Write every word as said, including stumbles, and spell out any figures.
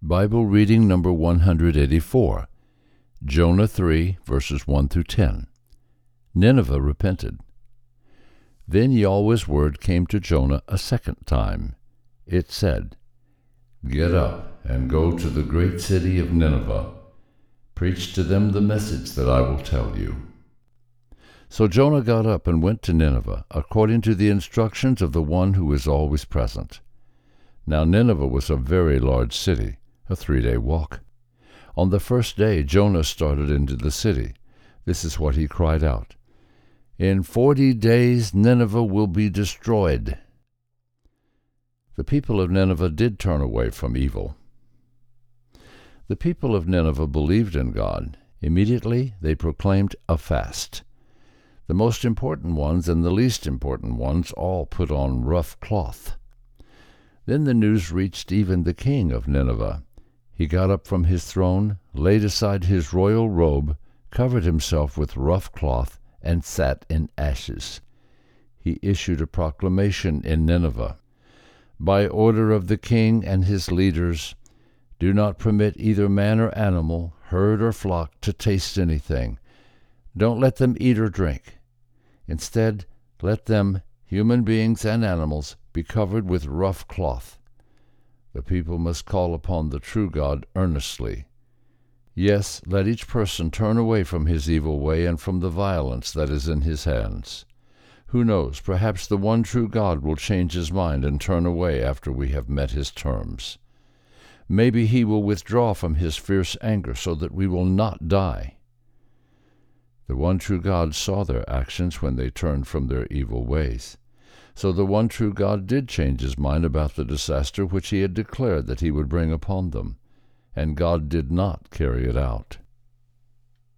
Bible reading number one hundred eighty-four, Jonah three, verses one through ten. Nineveh repented. Then Yahweh's word came to Jonah a second time. It said, "Get up and go to the great city of Nineveh. Preach to them the message that I will tell you." So Jonah got up and went to Nineveh, according to the instructions of the one who is always present. Now Nineveh was a very large city, a three-day walk. On the first day Jonah started into the city. This is what he cried out, "In forty days Nineveh will be destroyed." The people of Nineveh did turn away from evil. The people of Nineveh believed in God. Immediately they proclaimed a fast. The most important ones and the least important ones all put on rough cloth. Then the news reached even the king of Nineveh. He got up from his throne, laid aside his royal robe, covered himself with rough cloth, and sat in ashes. He issued a proclamation in Nineveh. By order of the king and his leaders, do not permit either man or animal, herd or flock, to taste anything. Don't let them eat or drink. Instead, let them, human beings and animals, be covered with rough cloth. The people must call upon the true God earnestly. Yes, let each person turn away from his evil way and from the violence that is in his hands. Who knows, perhaps the one true God will change his mind and turn away after we have met his terms. Maybe he will withdraw from his fierce anger so that we will not die. The one true God saw their actions when they turned from their evil ways. So the one true God did change his mind about the disaster which he had declared that he would bring upon them, and God did not carry it out.